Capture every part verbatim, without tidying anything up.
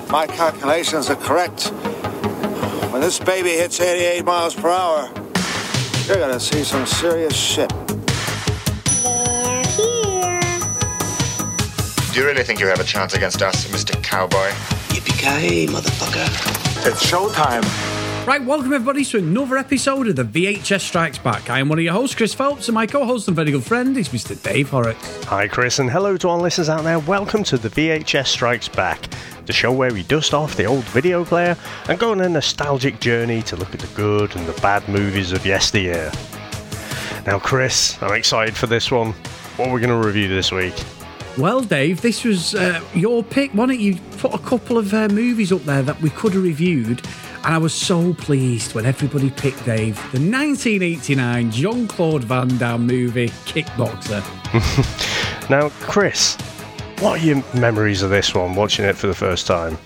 my calculations are correct, when this baby hits eighty-eight miles per hour, you're gonna see some serious shit. They're here. Do you really think you have a chance against us, Mister Cowboy? Yippee-ki-yay, motherfucker. It's showtime. Right, welcome everybody to another episode of the V H S Strikes Back. I am one of your hosts, Chris Phelps, and my co-host and very good friend is Mister Dave Horrocks. Hi Chris, and hello to all listeners out there. Welcome to the V H S Strikes Back, the show where we dust off the old video player and go on a nostalgic journey to look at the good and the bad movies of yesteryear. Now Chris, I'm excited for this one. What are we going to review this week? Well, Dave, this was uh, your pick, wasn't it? You put a couple of uh, movies up there that we could have reviewed, and I was so pleased when everybody picked, Dave, the nineteen eighty-nine Jean-Claude Van Damme movie, Kickboxer. Now, Chris, what are your memories of this one, watching it for the first time?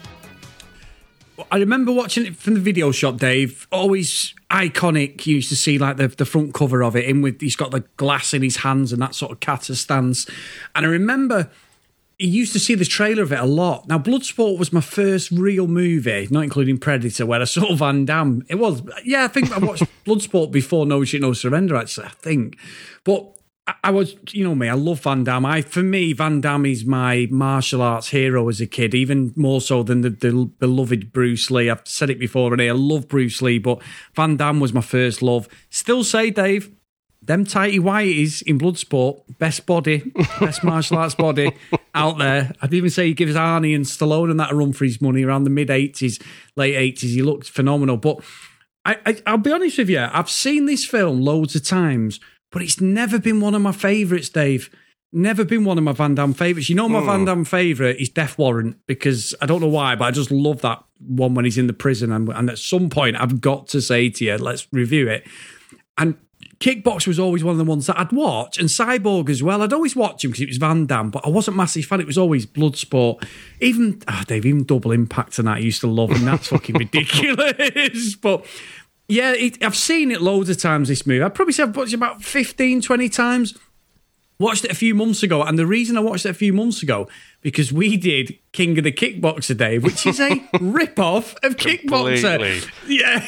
I remember watching it from the video shop, Dave. Always iconic. You used to see like the, the front cover of it, in with he's got the glass in his hands and that sort of kata stance. And I remember you used to see the trailer of it a lot. Now, Bloodsport was my first real movie, not including Predator, where I saw Van Damme. It was, yeah, I think I watched Bloodsport before No Shit, No Surrender, actually, I think. But I, I was, you know me, I love Van Damme. I, for me, Van Damme is my martial arts hero as a kid, even more so than the, the beloved Bruce Lee. I've said it before, and I love Bruce Lee, but Van Damme was my first love. Still say, Dave, them tighty whities in Bloodsport, best body, best martial arts body out there. I'd even say he gives Arnie and Stallone and that a run for his money around the mid-eighties, late eighties. He looked phenomenal. But I, I, I'll be honest with you, I've seen this film loads of times, but it's never been one of my favourites, Dave. Never been one of my Van Damme favourites. You know my mm. Van Damme favourite is Death Warrant, because I don't know why, but I just love that one when he's in the prison. And, and at some point, I've got to say to you, let's review it. And Kickboxer was always one of the ones that I'd watch, and Cyborg as well. I'd always watch him because it was Van Damme, but I wasn't a massive fan. It was always Bloodsport. Even, oh Dave, even Double Impact and that I used to love, and that's fucking ridiculous. But yeah, it, I've seen it loads of times, this movie. I'd probably say I've watched it about fifteen, twenty times. Watched it a few months ago, and the reason I watched it a few months ago, because we did King of the Kickboxer, Dave, which is a rip-off of Kickboxer. Completely. Yeah.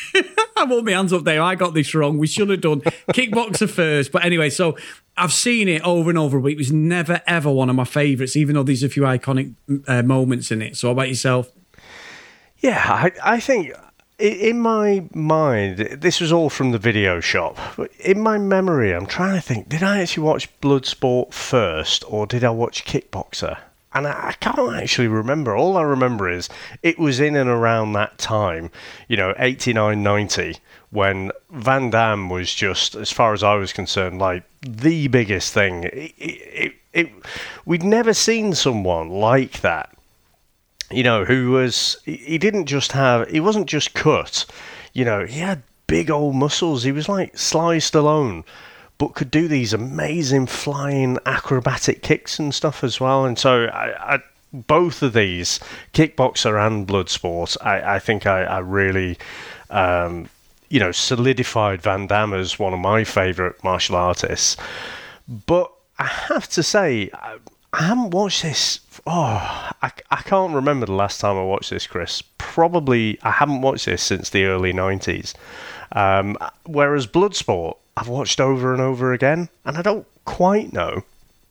I won't my hands up there. I got this wrong. We should have done Kickboxer first. But anyway, so I've seen it over and over, but it was never, ever one of my favourites, even though there's a few iconic uh, moments in it. So how about yourself? Yeah, I, I think in my mind, this was all from the video shop. But in my memory, I'm trying to think, did I actually watch Bloodsport first, or did I watch Kickboxer? And I can't actually remember. All I remember is it was in and around that time, you know, eighty-nine, ninety, when Van Damme was just, as far as I was concerned, like the biggest thing. It, it, it, we'd never seen someone like that, you know, who was, he didn't just have, he wasn't just cut, you know, he had big old muscles. He was like Sly Stallone, but could do these amazing flying acrobatic kicks and stuff as well. And so I, I, both of these, Kickboxer and Bloodsport, I, I think I, I really, um, you know, solidified Van Damme as one of my favourite martial artists. But I have to say, I, I haven't watched this. Oh, I, I can't remember the last time I watched this, Chris. Probably I haven't watched this since the early nineties. Um, whereas Bloodsport, I've watched over and over again, and I don't quite know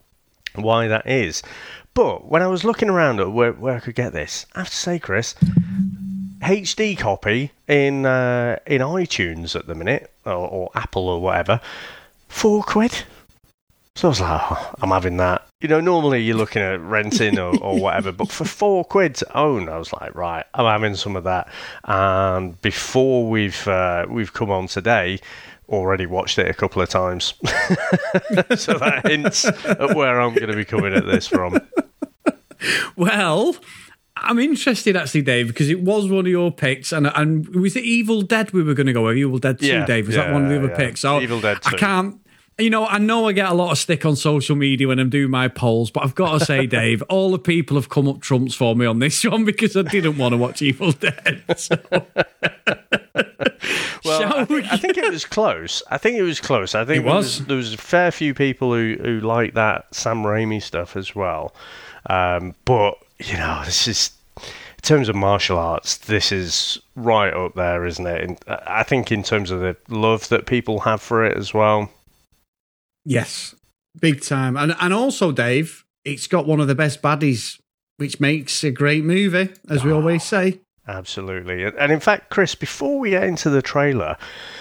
why that is. But when I was looking around at where, where I could get this, I have to say, Chris, H D copy in uh, in iTunes at the minute, or, or Apple or whatever, four quid. So I was like, oh, I'm having that. You know, normally you're looking at renting or, or whatever, but for four quid to own, I was like, right, I'm having some of that. And before we've uh, we've come on today, already watched it a couple of times. So that hints at where I'm going to be coming at this from. Well, I'm interested actually, Dave, because it was one of your picks, and and was it Evil Dead we were going to go with? Evil Dead two, yeah, Dave? Was yeah, that one of the other yeah. picks? So Evil Dead two. I can't. You know, I know I get a lot of stick on social media when I'm doing my polls, but I've got to say, Dave, all the people have come up trumps for me on this one because I didn't want to watch Evil Dead. So. Well, I think, I think it was close. I think it was close. I think it was. There, was, there was a fair few people who, who like that Sam Raimi stuff as well. Um, but, you know, this is... in terms of martial arts, this is right up there, isn't it? And I think in terms of the love that people have for it as well. Yes, big time. And and also, Dave, it's got one of the best baddies, which makes a great movie, as we oh, always say. Absolutely. And in fact, Chris, before we get into the trailer,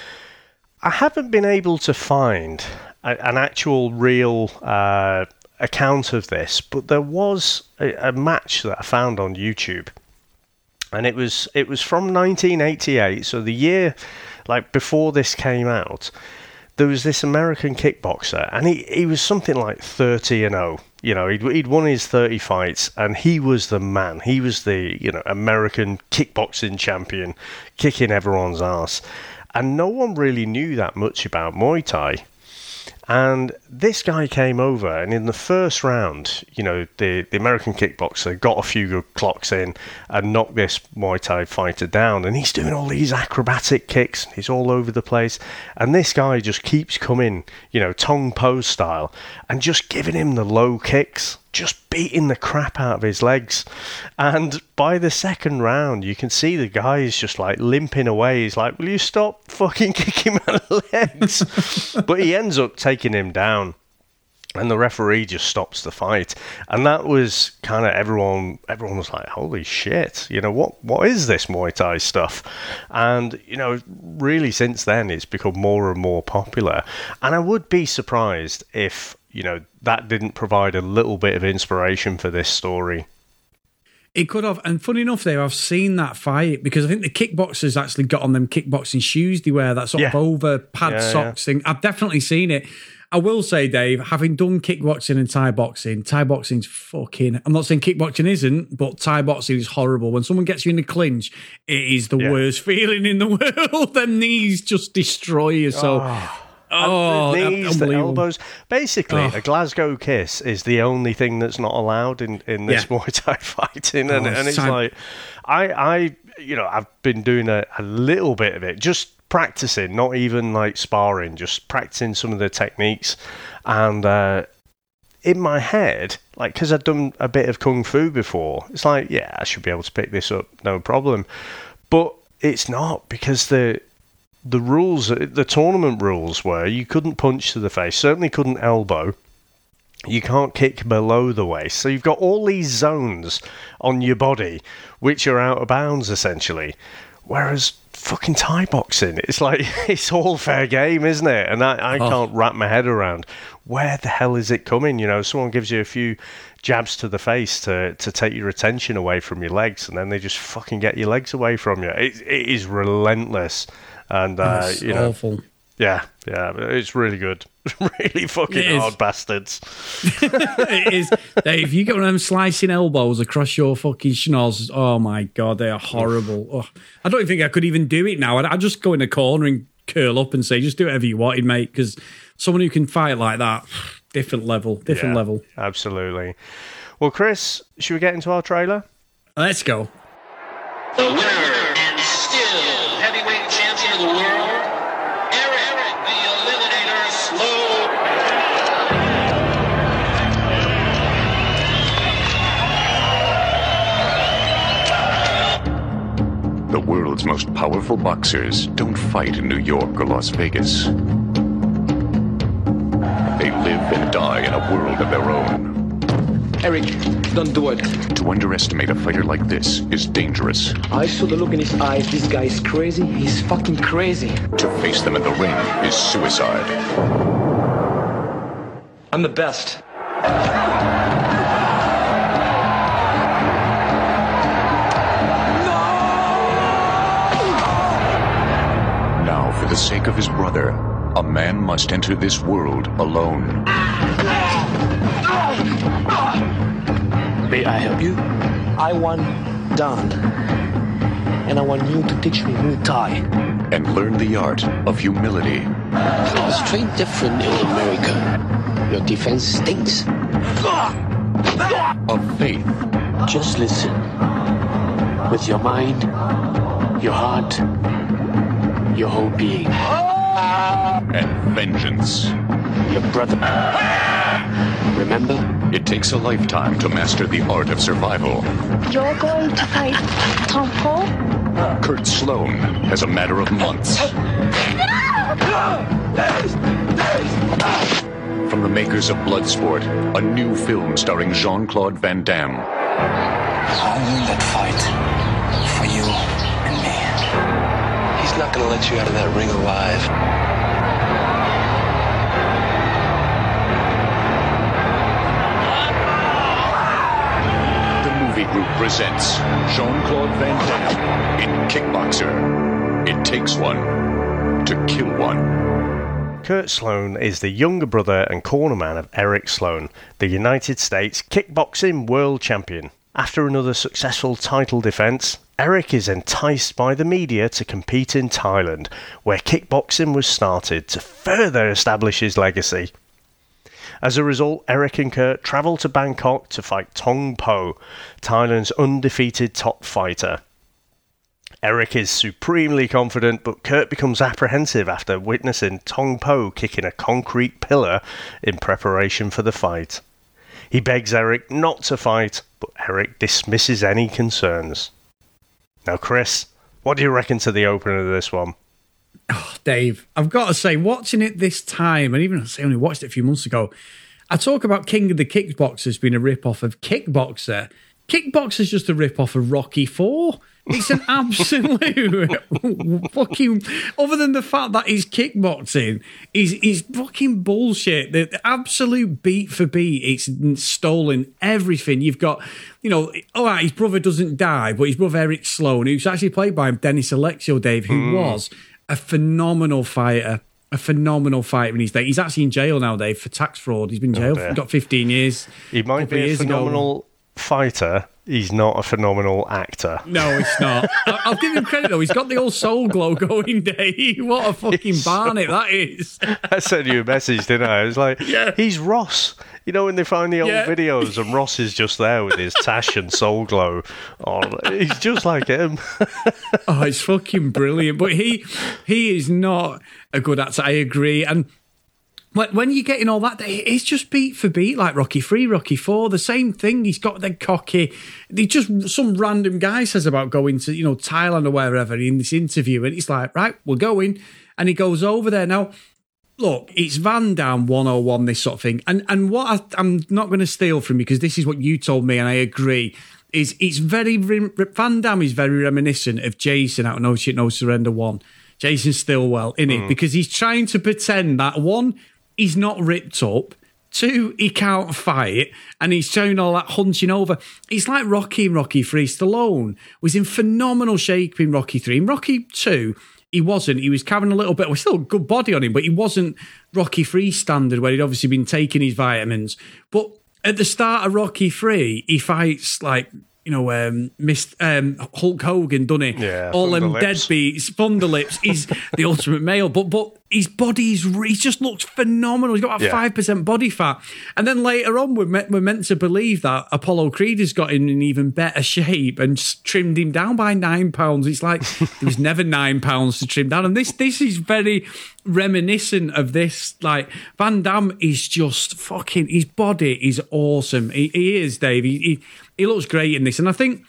I haven't been able to find a, an actual real uh, account of this, but there was a, a match that I found on YouTube. And it was it was from nineteen eighty-eight, so the year like before this came out. There was this American kickboxer, and he, he was something like thirty and oh. You know, he'd, he'd won his thirty fights, and he was the man. He was the, you know, American kickboxing champion, kicking everyone's ass. And no one really knew that much about Muay Thai. And this guy came over, and in the first round, you know, the, the American kickboxer got a few good clocks in and knocked this Muay Thai fighter down. And he's doing all these acrobatic kicks. He's all over the place. And this guy just keeps coming, you know, Tong Po style, and just giving him the low kicks, just beating the crap out of his legs. And by the second round, you can see the guy is just like limping away. He's like, will you stop fucking kicking my legs? But he ends up taking him down. And the referee just stops the fight. And that was kind of everyone, everyone was like, holy shit, you know, what, what is this Muay Thai stuff? And, you know, really since then it's become more and more popular. And I would be surprised if, you know, that didn't provide a little bit of inspiration for this story. It could have. And funny enough, there, I've seen that fight because I think the kickboxers actually got on them kickboxing shoes they wear, that sort yeah. of over pad yeah, socks yeah. thing. I've definitely seen it. I will say, Dave, having done kickboxing and Thai boxing, Thai boxing's fucking... I'm not saying kickboxing isn't, but Thai boxing is horrible. When someone gets you in the clinch, it is the yeah. worst feeling in the world. Their knees just destroy you. So... Oh. Oh, the knees, the elbows. Basically, oh. a Glasgow kiss is the only thing that's not allowed in, in this yeah. Muay Thai fighting. And, oh, and it's time. like, I, I, you know, I've been doing a, a little bit of it, just practicing, not even like sparring, just practicing some of the techniques. And uh, in my head, like, because I'd done a bit of Kung Fu before, it's like, yeah, I should be able to pick this up, no problem. But it's not, because the... The rules, the tournament rules were you couldn't punch to the face, certainly couldn't elbow. You can't kick below the waist. So you've got all these zones on your body which are out of bounds, essentially. Whereas fucking Thai boxing, it's like, it's all fair game, isn't it? And I, I oh. can't wrap my head around where the hell is it coming? You know, someone gives you a few jabs to the face to, to take your attention away from your legs, and then they just fucking get your legs away from you. It, it is relentless. And, uh, That's you know, awful. Yeah, yeah, it's really good. Really fucking hard bastards. It is. Dave, you get one of them slicing elbows across your fucking schnoz. Oh my God, they are horrible. Oh, I don't even think I could even do it now. I'd, I'd just go in a corner and curl up and say, just do whatever you wanted, mate, because someone who can fight like that, different level, different yeah, level. Absolutely. Well, Chris, should we get into our trailer? Let's go. The winner and still heavyweight champion of the world, Eric, Eric the Eliminator Slow. The world's most powerful boxers don't fight in New York or Las Vegas. They live and die in a world of their own. Eric, don't do it. To underestimate a fighter like this is dangerous. I saw the look in his eyes. This guy is crazy. He's fucking crazy. To face them in the ring is suicide. I'm the best. Now, for the sake of his brother, a man must enter this world alone. May I help you? I want Dan, and I want you to teach me Muay Thai. And learn the art of humility. It's trained different in America. Your defense stinks. Of faith. Just listen. With your mind, your heart, your whole being. And vengeance. Your brother Remember? It takes a lifetime to master the art of survival. You're going to fight Tom Po? Kurt Sloan has a matter of months. From the makers of Bloodsport, a new film starring Jean-Claude Van Damme. I'll win that fight for you and me. He's not gonna let you out of that ring alive. Movie Group presents Jean-Claude Van Damme in Kickboxer. It takes one to kill one. Kurt Sloan is the younger brother and cornerman of Eric Sloan, the United States kickboxing world champion. After another successful title defense, Eric is enticed by the media to compete in Thailand, where kickboxing was started to further establish his legacy. As a result, Eric and Kurt travel to Bangkok to fight Tong Po, Thailand's undefeated top fighter. Eric is supremely confident, but Kurt becomes apprehensive after witnessing Tong Po kicking a concrete pillar in preparation for the fight. He begs Eric not to fight, but Eric dismisses any concerns. Now, Chris, what do you reckon to the opener of this one? Oh, Dave, I've got to say, watching it this time, and even I only watched it a few months ago, I talk about King of the Kickboxers being a rip-off of Kickboxer. Kickboxer's just a rip-off of Rocky four. It's an absolute fucking... Other than the fact that he's kickboxing, he's, he's fucking bullshit. The, the absolute beat for beat, it's stolen everything. You've got, you know, all right, his brother doesn't die, but his brother Eric Sloan, who's actually played by Dennis Alexio, Dave, who mm. was... a phenomenal fighter, a phenomenal fighter in his day. He's actually in jail now, Dave, for tax fraud. He's been in jail oh, for got fifteen years. He might be a phenomenal ago. fighter. He's not a phenomenal actor. No, it's not. I'll give him credit, though. He's got the old soul glow going, Dave. What a fucking he's barnet so... that is. I sent you a message, didn't I? I was like, yeah. He's Ross. You know, when they find the old yeah. videos and Ross is just there with his tash and soul glow on. He's just like him. Oh, it's fucking brilliant. But he he is not a good actor, I agree. And when you're getting all that, it's just beat for beat, like Rocky three, Rocky four, the same thing. He's got the cocky. He just, some random guy says about going to, you know, Thailand or wherever in this interview, and he's like, right, we're going. And he goes over there. Now, look, it's Van Damme one oh one, this sort of thing. And and what I, I'm not going to steal from you, because this is what you told me, and I agree, is it's very, Van Damme is very reminiscent of Jason out of No Shit, No Surrender one. Jason Stillwell, innit? Mm. Because he's trying to pretend that, one, he's not ripped up, two, he can't fight, and he's showing all that hunching over. It's like Rocky in Rocky three. Stallone was in phenomenal shape in Rocky three. In Rocky two, he wasn't. He was carrying a little bit, well, still a good body on him, but he wasn't Rocky three standard, where he'd obviously been taking his vitamins. But at the start of Rocky three, he fights like, you know, um, Mist, um, Hulk Hogan, doesn't he? Yeah, all them deadbeats, Thunder Lips. He's the ultimate male, but but his body's he just looks phenomenal. He's got about five yeah. percent body fat, and then later on, we're meant, we're meant to believe that Apollo Creed has got him in even better shape and trimmed him down by nine pounds. It's like there was never nine pounds to trim down, and this this is very reminiscent of this. Like Van Damme is just fucking. His body is awesome. He, he is, Dave. He, he he looks great in this, and I think.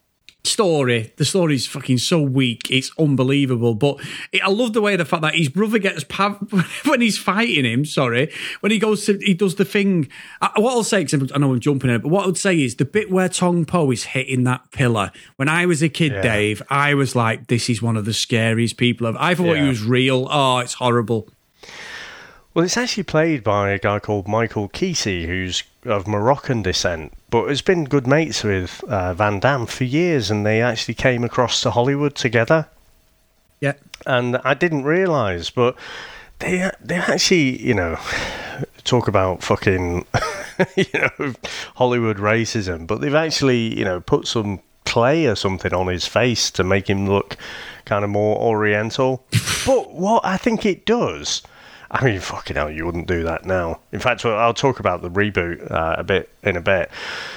Story, the story is fucking so weak, it's unbelievable. But it, I love the way the fact that his brother gets pav- when he's fighting him. Sorry, when he goes to, he does the thing. I, what I'll say, because I know I'm jumping in it, but what I would say is the bit where Tong Po is hitting that pillar. When I was a kid, yeah. Dave, I was like, this is one of the scariest people I've. I thought yeah. he was real. Oh, it's horrible. Well, it's actually played by a guy called Michael Kesey, who's of Moroccan descent, but has been good mates with uh, Van Damme for years, and they actually came across to Hollywood together. Yeah. And I didn't realise, but they they actually, you know, talk about fucking, you know, Hollywood racism, but they've actually, you know, put some clay or something on his face to make him look kind of more oriental. But what I think it does... I mean, fucking hell, you wouldn't do that now. In fact, I'll talk about the reboot uh, a bit in a bit.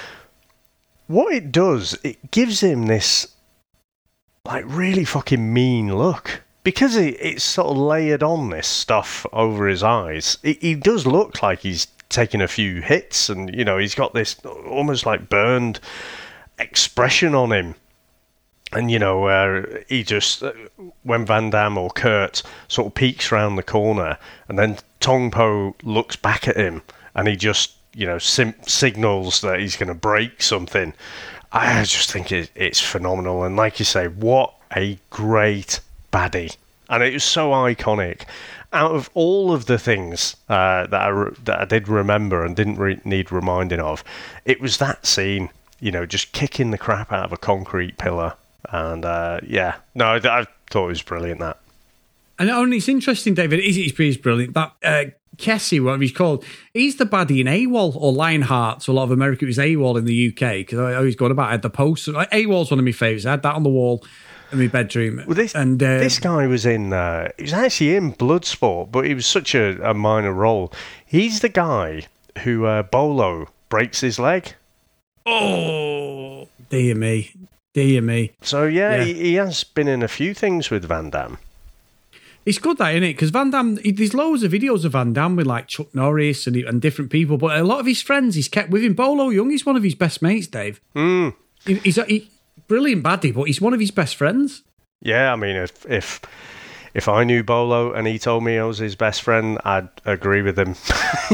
What it does, it gives him this, like, really fucking mean look. Because it, it's sort of layered on this stuff over his eyes, it, he does look like he's taking a few hits, and you know he's got this almost like burned expression on him. And, you know, uh, he just, uh, when Van Damme or Kurt sort of peeks round the corner, and then Tong Po looks back at him, and he just, you know, sim- signals that he's going to break something. I just think it, it's phenomenal. And like you say, what a great baddie. And it was so iconic. Out of all of the things uh, that, I re- that I did remember and didn't re- need reminding of, it was that scene, you know, just kicking the crap out of a concrete pillar. And uh, yeah, no, I, I thought it was brilliant, that. And only it's interesting, David. It is it's, it's brilliant. That uh, Kessie, whatever he's called, he's the baddie in AWOL or Lionheart. So a lot of America was AWOL in the U K because I always got about. I had the poster. Like, AWOL's one of my favourites. I had that on the wall in my bedroom. Well, this and uh, this guy was in. Uh, he was actually in Bloodsport, but he was such a, a minor role. He's the guy who uh, Bolo breaks his leg. Oh, dear me. Dear me. So, yeah, yeah. He, he has been in a few things with Van Damme. It's good, that, isn't it? Because Van Damme, there's loads of videos of Van Damme with, like, Chuck Norris and, and different people, but a lot of his friends he's kept with him. Bolo Young is one of his best mates, Dave. Mm. He, he's a he, brilliant baddie, but he's one of his best friends. Yeah, I mean, if if if I knew Bolo and he told me I was his best friend, I'd agree with him.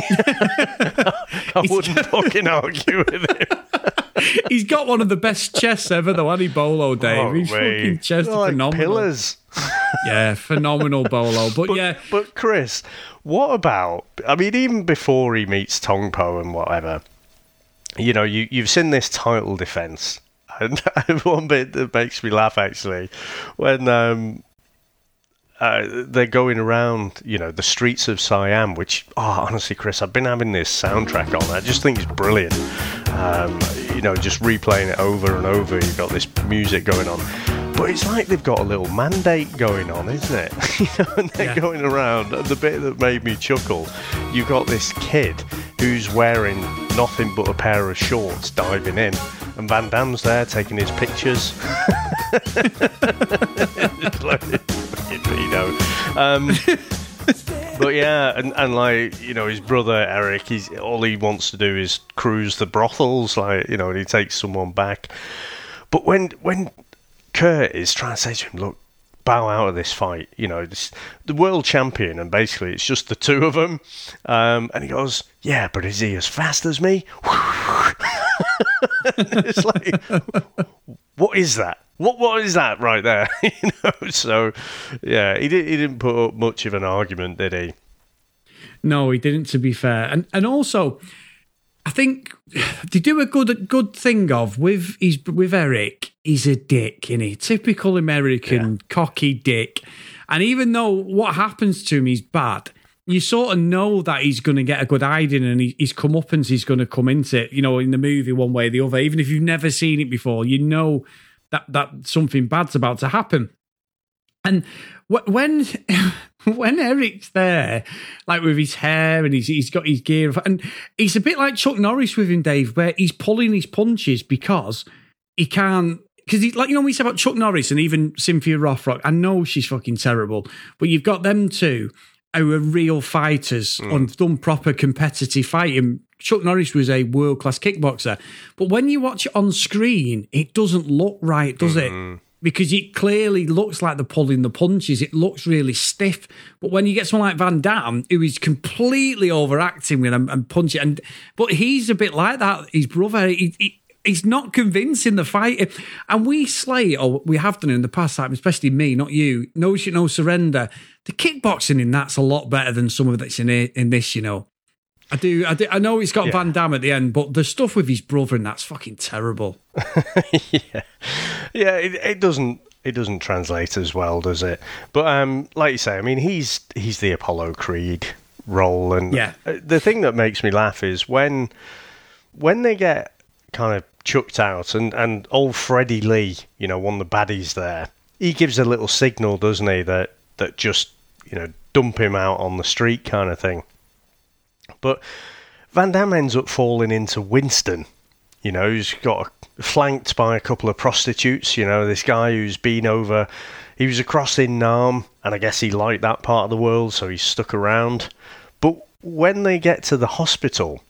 I wouldn't fucking argue with him. He's got one of the best chests ever, though, hasn't he, Bolo, Dave? Oh, His mate. fucking chest is like phenomenal. Pillars. Yeah, phenomenal Bolo. But, but yeah. But, Chris, what about... I mean, even before he meets Tong Po and whatever, you know, you, you've seen this title defence. And one bit that makes me laugh, actually, when... Um, Uh, they're going around, you know, the streets of Siam, which, oh, honestly, Chris, I've been having this soundtrack on. I just think it's brilliant. Um, you know, just replaying it over and over. You've got this music going on. But it's like they've got a little mandate going on, isn't it? You know, and they're yeah. going around. And the bit that made me chuckle, you've got this kid who's wearing nothing but a pair of shorts diving in. And Van Damme's there taking his pictures. It's like, you know. Um, but yeah, and, and like, you know, his brother Eric, he's all he wants to do is cruise the brothels, like, you know, and he takes someone back. But when when Kurt is trying to say to him, look, bow out of this fight, you know, this, the world champion, and basically it's just the two of them, um, and he goes, yeah, but is he as fast as me? It's like, what is that? What what is that right there? You know, so yeah, he did he didn't put up much of an argument, did he? No, he didn't. To be fair, and and also, I think they do a good good thing of with he's with Eric. He's a dick, isn't he? Typical American yeah. cocky dick. And even though what happens to him is bad, you sort of know that he's going to get a good hiding, and he, his comeuppance is going to come into it. You know, in the movie one way or the other. Even if you've never seen it before, you know that that something bad's about to happen. And when when Eric's there, like with his hair and he's he's got his gear, and he's a bit like Chuck Norris with him, Dave, where he's pulling his punches because he can't. Because he's like, you know, we say about Chuck Norris and even Cynthia Rothrock. I know she's fucking terrible, but you've got them two who are real fighters mm. and done proper competitive fighting. Chuck Norris was a world-class kickboxer. But when you watch it on screen, it doesn't look right, does mm-hmm. it? Because it clearly looks like they're pulling the punches. It looks really stiff. But when you get someone like Van Damme, who is completely overacting with him and punching, and but he's a bit like that. His brother, he, he, he's not convincing the fight. And we slay, or we have done in the past, like, especially me, not you. No shit, no surrender. The kickboxing in that's a lot better than some of that's in in this, you know. I do, I do. I know he's got yeah. Van Damme at the end, but the stuff with his brother and that's fucking terrible. yeah, yeah. It, it doesn't, it doesn't translate as well, does it? But um, like you say, I mean, he's he's the Apollo Creed role, and yeah. the thing that makes me laugh is when when they get kind of chucked out, and and old Freddie Lee, you know, one of the baddies there, he gives a little signal, doesn't he, that that just, you know, dump him out on the street kind of thing. But Van Damme ends up falling into Winston, you know, who's got flanked by a couple of prostitutes, you know, this guy who's been over, he was across in Nam, and I guess he liked that part of the world, so he's stuck around. But when they get to the hospital,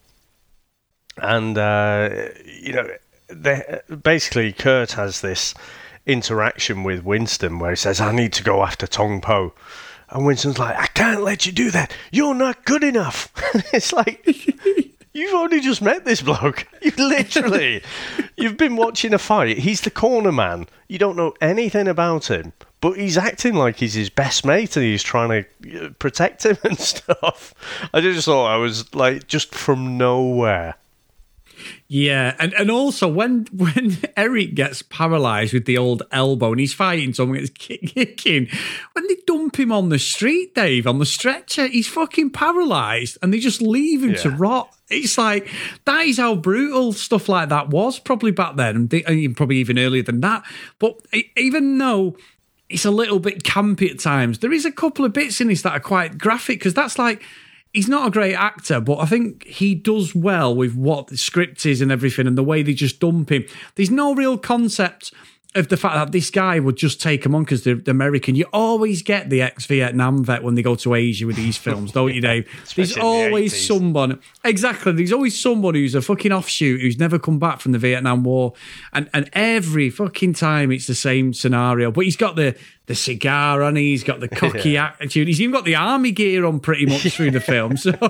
and uh, you know, they, basically Kurt has this interaction with Winston where he says, "I need to go after Tong Po," and Winston's like, "I can't let you do that. You're not good enough." It's like, you've only just met this bloke. You literally, you've been watching a fight. He's the corner man. You don't know anything about him, but he's acting like he's his best mate and he's trying to protect him and stuff. I just thought I was like, just from nowhere. Yeah, and, and also when when Eric gets paralysed with the old elbow and he's fighting someone that's kicking, when they dump him on the street, Dave, on the stretcher, he's fucking paralysed and they just leave him yeah. to rot. It's like, that is how brutal stuff like that was probably back then, and they, and probably even earlier than that. But even though it's a little bit campy at times, there is a couple of bits in this that are quite graphic, because that's like, he's not a great actor, but I think he does well with what the script is and everything and the way they just dump him. There's no real concept of the fact that this guy would just take him on because they're, they're American. You always get the ex-Vietnam vet when they go to Asia with these films, don't you, Dave? There's always the someone, exactly, there's always someone who's a fucking offshoot who's never come back from the Vietnam War, and, and every fucking time it's the same scenario. But he's got the, the cigar on, he's got the cocky yeah. attitude, he's even got the army gear on pretty much through the film, so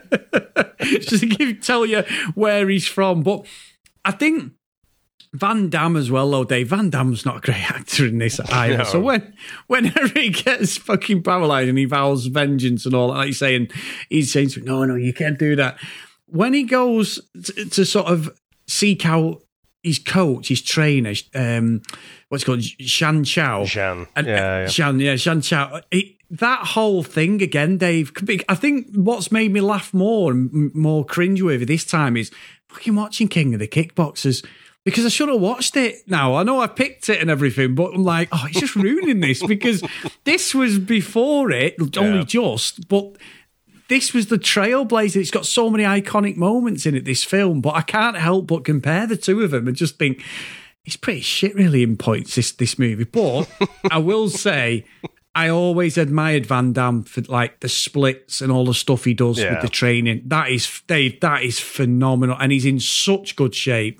just to give, tell you where he's from. But I think Van Damme as well, though, Dave. Van Damme's not a great actor in this either. No. So when when Eric gets fucking paralysed and he vows vengeance and all that, like you're saying, he's saying, no, no, you can't do that. When he goes to, to sort of seek out his coach, his trainer, um, what's it called, Shan Chow. Shan, and, yeah, yeah. Shan, yeah, Shan Chow. It, that whole thing again, Dave, I think what's made me laugh more and more cringeworthy this time is fucking watching King of the Kickboxers. Because I should have watched it now. I know I picked it and everything, but I'm like, oh, it's just ruining this, because this was before it, only yeah. just, but this was the trailblazer. It's got so many iconic moments in it, this film, but I can't help but compare the two of them and just think, it's pretty shit really in points, this, this movie. But I will say, I always admired Van Damme for like the splits and all the stuff he does yeah. with the training. That is, Dave, that is phenomenal. And he's in such good shape.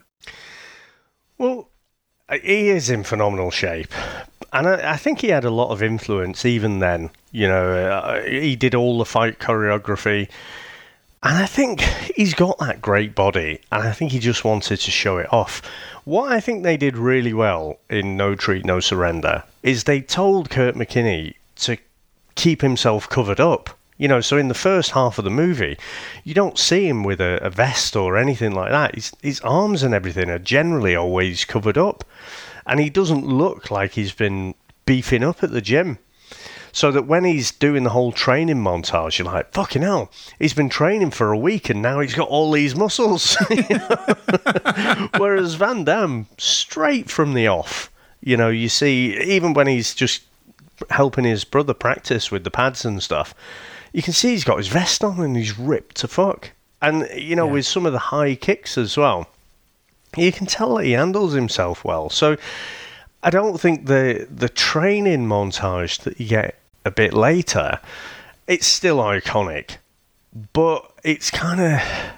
Well, he is in phenomenal shape, and I, I think he had a lot of influence even then. You know, uh, he did all the fight choreography, and I think he's got that great body, and I think he just wanted to show it off. What I think they did really well in No Treat, No Surrender is they told Kurt McKinney to keep himself covered up. You know, so in the first half of the movie, you don't see him with a, a vest or anything like that. His, his arms and everything are generally always covered up. And he doesn't look like he's been beefing up at the gym. So that when he's doing the whole training montage, you're like, fucking hell, he's been training for a week and now he's got all these muscles. Whereas Van Damme, straight from the off, you know, you see, even when he's just helping his brother practice with the pads and stuff, you can see he's got his vest on and he's ripped to fuck. And, you know, yeah. with some of the high kicks as well, you can tell that he handles himself well. So I don't think the the training montage that you get a bit later, it's still iconic. But it's kind of...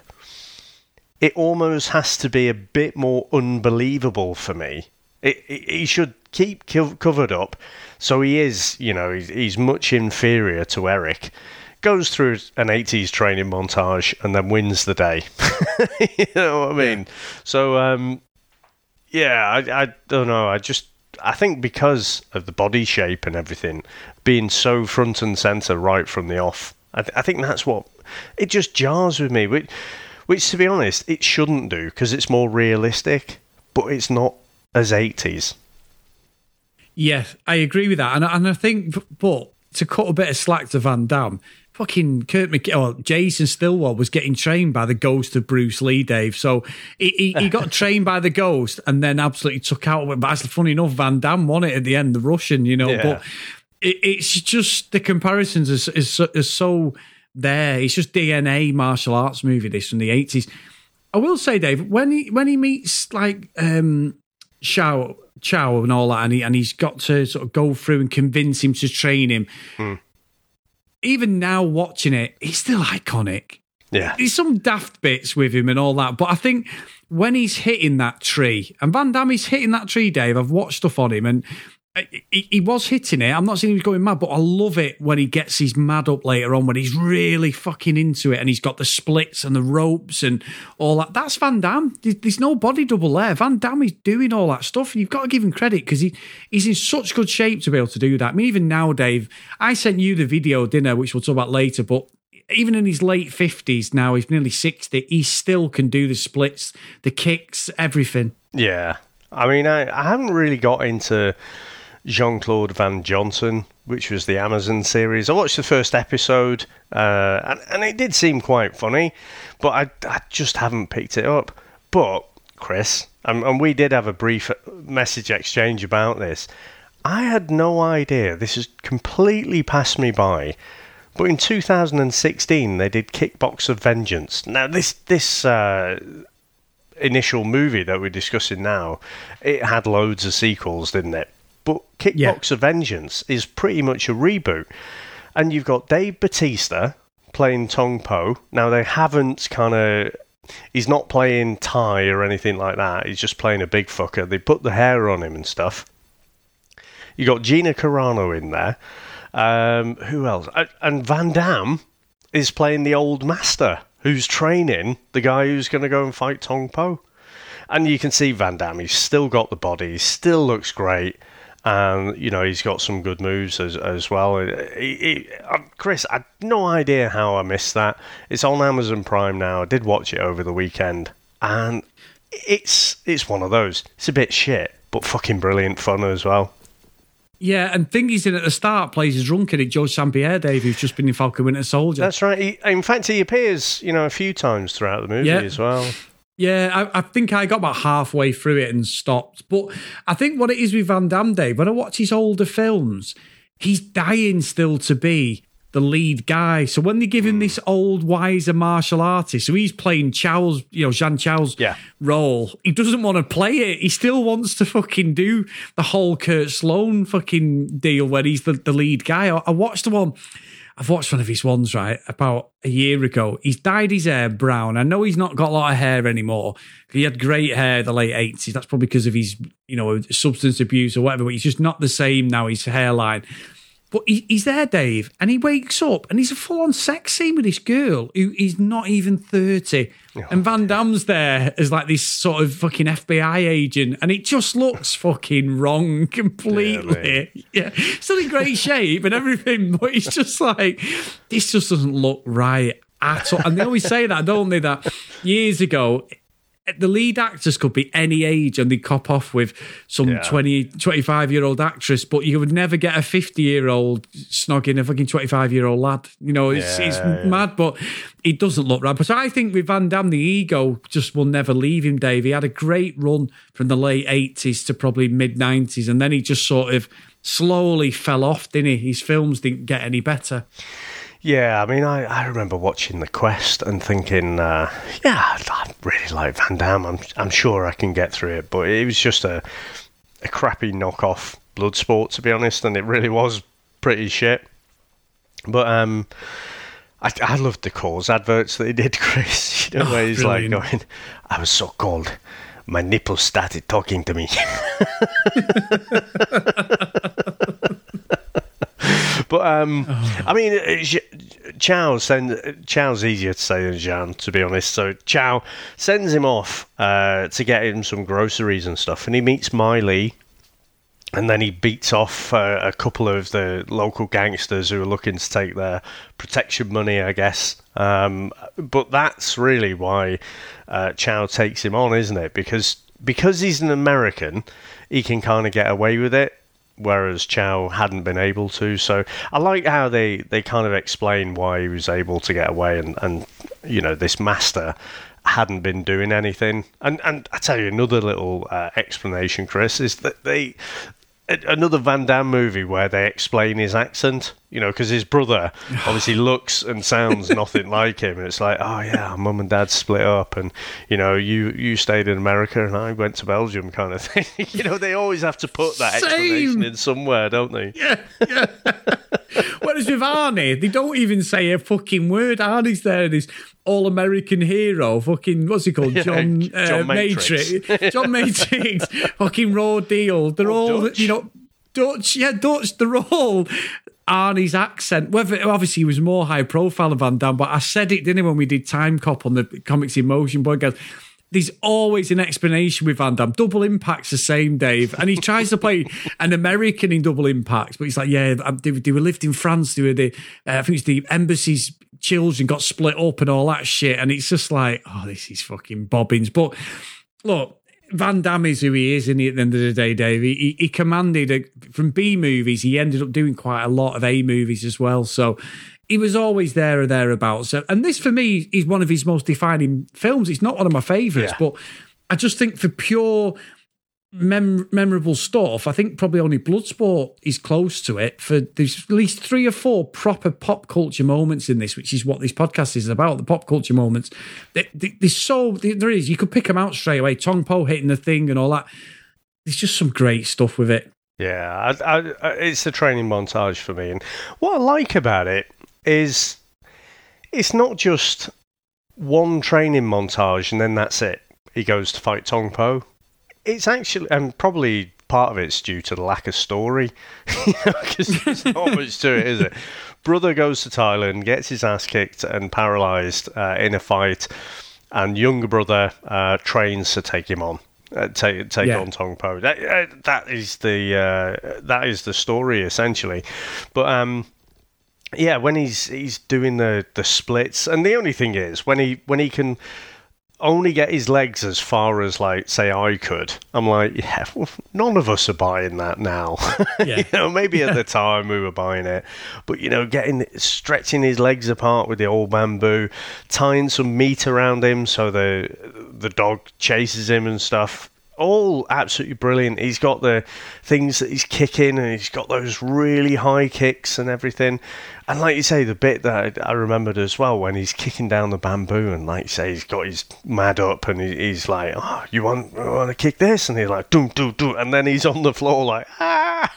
It almost has to be a bit more unbelievable for me. It, it, he should keep co- covered up. So he is, you know, he's, he's much inferior to Eric. Goes through an eighties training montage and then wins the day. You know what I mean? Yeah. So, um, yeah, I, I don't know. I just, I think because of the body shape and everything being so front and centre right from the off, I, th- I think that's what, it just jars with me. Which, which to be honest, it shouldn't do because it's more realistic, but it's not as eighties. Yeah, I agree with that. And, and I think, but to cut a bit of slack to Van Damme, fucking Kurt Mc, or Jason Stillwell was getting trained by the ghost of Bruce Lee, Dave. So he, he, he got trained by the ghost and then absolutely took out. But that's funny enough, Van Damme won it at the end, the Russian, you know. Yeah. But it, it's just the comparisons is, is, is so there. It's just D N A martial arts movie, this from the eighties. I will say, Dave, when he when he meets like um, Chow Chow and all that, and he and he's got to sort of go through and convince him to train him. Hmm. even now watching it, he's still iconic. Yeah. There's some daft bits with him and all that, but I think when he's hitting that tree, and Van Damme is hitting that tree, Dave, I've watched stuff on him, and he, he was hitting it. I'm not saying he was going mad, but I love it when he gets his mad up later on, when he's really fucking into it, and he's got the splits and the ropes and all that. That's Van Damme. There's no body double there. Van Damme is doing all that stuff, and you've got to give him credit because he, he's in such good shape to be able to do that. I mean, even now, Dave, I sent you the video, didn't I, which we'll talk about later, but even in his late fifties now, he's nearly sixty, he still can do the splits, the kicks, everything. Yeah. I mean, I, I haven't really got into Jean-Claude Van Johnson, which was the Amazon series. I watched the first episode, uh, and, and it did seem quite funny, but I, I just haven't picked it up. But, Chris, and, and we did have a brief message exchange about this, I had no idea, this has completely passed me by, but in two thousand sixteen they did Kickbox of Vengeance. Now, this this uh, initial movie that we're discussing now, it had loads of sequels, didn't it? But Kickbox yeah. of Vengeance is pretty much a reboot. And you've got Dave Bautista playing Tong Po. Now, they haven't kind of... He's not playing Thai or anything like that. He's just playing a big fucker. They put the hair on him and stuff. You got Gina Carano in there. Um, who else? And Van Damme is playing the old master who's training the guy who's going to go and fight Tong Po. And you can see Van Damme. He's still got the body. He still looks great. And, you know, he's got some good moves as as well. He, he, uh, Chris, I had no idea how I missed that. It's on Amazon Prime now. I did watch it over the weekend. And it's it's one of those. It's a bit shit, but fucking brilliant fun as well. Yeah, and thing he's in at the start plays a drunken at George Saint Pierre, Dave, who's just been in Falcon Winter Soldier. That's right. He, in fact, he appears, you know, a few times throughout the movie yeah. as well. Yeah, I, I think I got about halfway through it and stopped. But I think what it is with Van Damme, Dave, when I watch his older films, he's dying still to be the lead guy. So when they give him this old, wiser martial artist, so he's playing Chow's, you know, Jean Chow's yeah. role, he doesn't want to play it. He still wants to fucking do the whole Kurt Sloan fucking deal where he's the, the lead guy. I, I watched the one... I've watched one of his ones, right, about a year ago. He's dyed his hair brown. I know he's not got a lot of hair anymore. He had great hair in the late eighties. That's probably because of his, you know, substance abuse or whatever, but he's just not the same now, his hairline. But he, he's there, Dave, and he wakes up and he's a full-on sex scene with this girl who is not even thirty. Oh, and Van Damme's there as like this sort of fucking F B I agent, and it just looks fucking wrong completely. Yeah, yeah. Still in great shape and everything, but it's just like, this just doesn't look right at all. And they always say that, don't they, that years ago, the lead actors could be any age and they cop off with some yeah. twenty, twenty-five-year-old actress, but you would never get a fifty-year-old snogging a fucking twenty-five-year-old lad. You know, it's, yeah, it's yeah. mad, but it doesn't look right. But I think with Van Damme, the ego just will never leave him, Dave. He had a great run from the late eighties to probably mid-nineties, and then he just sort of slowly fell off, didn't he? His films didn't get any better. Yeah, I mean, I, I remember watching The Quest and thinking, uh, yeah, I really like Van Damme. I'm I'm sure I can get through it, but it was just a a crappy knockoff Bloodsport, to be honest, and it really was pretty shit. But um, I I loved the Cause adverts that he did, Chris. You know, oh, where he's brilliant. Like going, I was so cold, my nipples started talking to me. But, um, oh. I mean, Chow send, Chow's easier to say than Jean, to be honest. So Chow sends him off uh, to get him some groceries and stuff. And he meets Miley. And then he beats off uh, a couple of the local gangsters who are looking to take their protection money, I guess. Um, but that's really why uh, Chow takes him on, isn't it? Because because he's an American, he can kind of get away with it, whereas Chow hadn't been able to. So I like how they, they kind of explain why he was able to get away, and, and you know, this master hadn't been doing anything. And and I tell you another little uh, explanation, Chris, is that they another Van Damme movie where they explain his accent, you know, because his brother obviously looks and sounds nothing like him, and it's like, oh yeah, mum and dad split up, and you know, you you stayed in America and I went to Belgium, kind of thing. You know, they always have to put that Same. explanation in somewhere, don't they? Yeah, yeah. Whereas with Arnie, they don't even say a fucking word. Arnie's there, this all-American hero, fucking, what's he called? John, yeah, John uh, Matrix. Matrix. John Matrix, fucking raw deal. They're Oh, all, Dutch. you know, Dutch, yeah, Dutch, they're all Arnie's accent. Whether obviously he was more high profile than Van Damme, but I said it, didn't I, when we did Time Cop on the Comics in Motion podcast. There's always an explanation with Van Damme. Double Impact's the same, Dave. And he tries to play an American in Double Impact, but he's like, yeah, they, they were lived in France. They were the, uh, I think it's the embassy's children got split up and all that shit. And it's just like, oh, this is fucking bobbins. But look, Van Damme is who he is, isn't he, at the end of the day, Dave? He, he commanded, a, from B movies, he ended up doing quite a lot of A movies as well. So he was always there or thereabouts. And this, for me, is one of his most defining films. It's not one of my favourites, Yeah. but I just think for pure mem- memorable stuff, I think probably only Bloodsport is close to it. For there's at least three or four proper pop culture moments in this, which is what this podcast is about, the pop culture moments. They, they, there's so, there is, you could pick them out straight away. Tong Po hitting the thing and all that. There's just some great stuff with it. Yeah, I, I, it's the training montage for me. And what I like about it is it's not just one training montage and then that's it. He goes to fight Tong Po. It's actually, and probably part of it's due to the lack of story, because there's not much to it, is it? Brother goes to Thailand, gets his ass kicked and paralysed uh, in a fight, and younger brother uh, trains to take him on. Uh, take take Yeah. on Tong Po. That uh, that is the uh, that is the story essentially, but um, yeah, when he's he's doing the, the splits, and the only thing is when he when he can only get his legs as far as, like, say I could, I'm like, yeah, well, none of us are buying that now. Yeah. You know, maybe at the time we were buying it, but you know, getting stretching his legs apart with the old bamboo, tying some meat around him so the the dog chases him and stuff. All absolutely brilliant. He's got the things that he's kicking, and he's got those really high kicks and everything. And like you say, the bit that I remembered as well, when he's kicking down the bamboo, and like you say, he's got his mad up, and he's like, "Oh, you want, you want to kick this?" And he's like, "Doom, doom, doom," and then he's on the floor like, "Ah!"